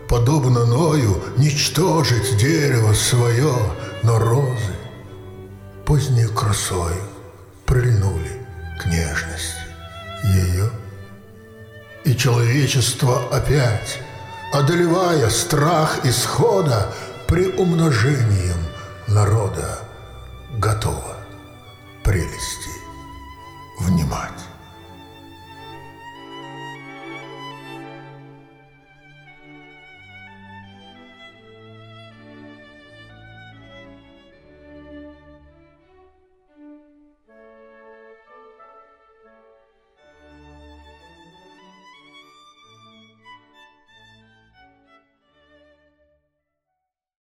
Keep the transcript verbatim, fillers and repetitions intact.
подобно Ною, ничтожить дерево свое, но розы поздней красою прильнули к нежности ее. И человечество опять, одолевая страх исхода, приумножением народа готово прелести внимать.